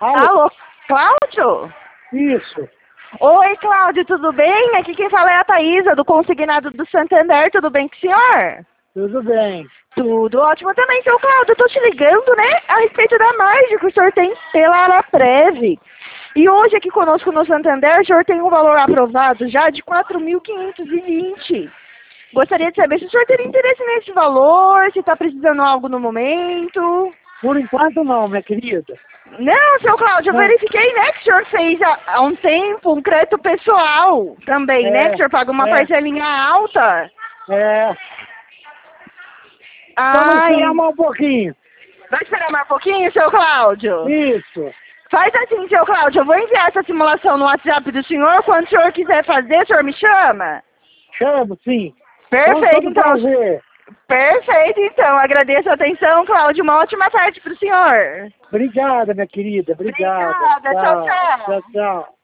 Alô? Alô, Cláudio? Isso. Oi, Cláudio, tudo bem? Aqui quem fala é a Thaísa, do Consignado do Santander. Tudo bem com o senhor? Tudo bem. Tudo ótimo também, seu Cláudio. Eu tô te ligando, né, a respeito da margem que o senhor tem pela Araprev. E hoje aqui conosco no Santander, o senhor tem um valor aprovado já de 4.520. Gostaria de saber se o senhor teria interesse nesse valor, se está precisando algo no momento. Por enquanto não, minha querida. Não, seu Cláudio, eu verifiquei, né, que o senhor fez há um tempo um crédito pessoal também, né, que o senhor paga uma parcelinha alta. Vamos Ai, esperar mais um pouquinho. vai esperar mais um pouquinho, seu Cláudio? Isso. Faz assim, seu Cláudio, eu vou enviar essa simulação no WhatsApp do senhor. Quando o senhor quiser fazer, o senhor me chama? Chamo, sim. Perfeito, então. Prazer. Perfeito, então. Agradeço a atenção, Cláudio. Uma ótima tarde para o senhor. Obrigada, minha querida. Obrigada. Obrigada. Tchau, tchau. Tchau, tchau.